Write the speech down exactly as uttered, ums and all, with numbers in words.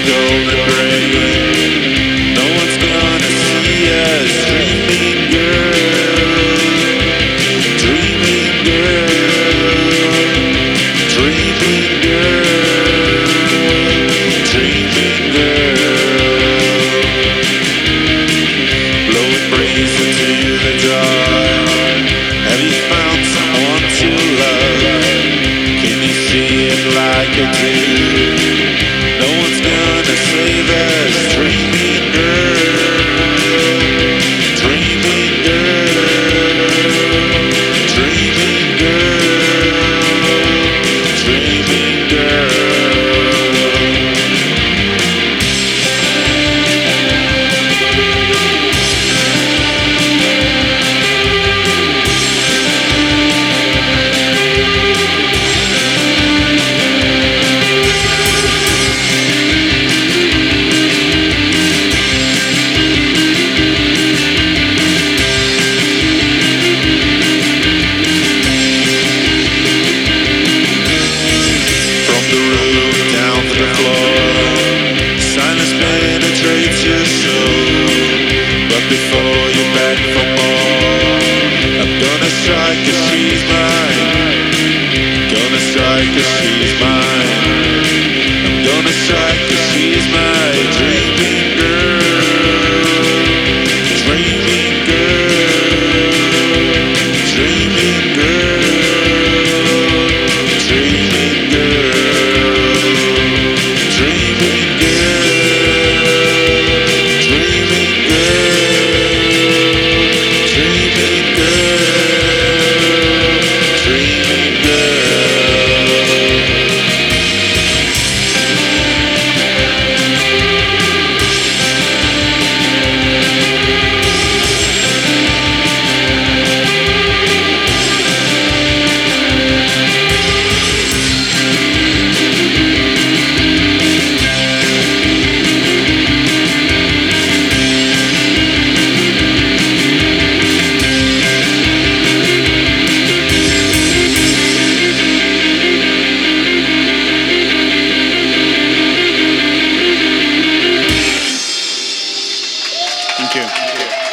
golden brain. No one's gonna see us. Dreaming girl, dreaming girl, dreaming girl, dreaming girl. Blowing breeze into the dark. Have you found someone to love? Can you see it like I do? No one's gonna save us. Dreaming girl, dreaming girl, dreaming girl, dreaming girl. Penetrates your soul, but before you're back for more, I'm gonna strike 'cause she's mine. Gonna strike 'cause she's mine. I'm gonna strike 'cause she's my dreaming girl, dreaming girl, dreaming girl, dreaming girl, dreaming girl. Thank you.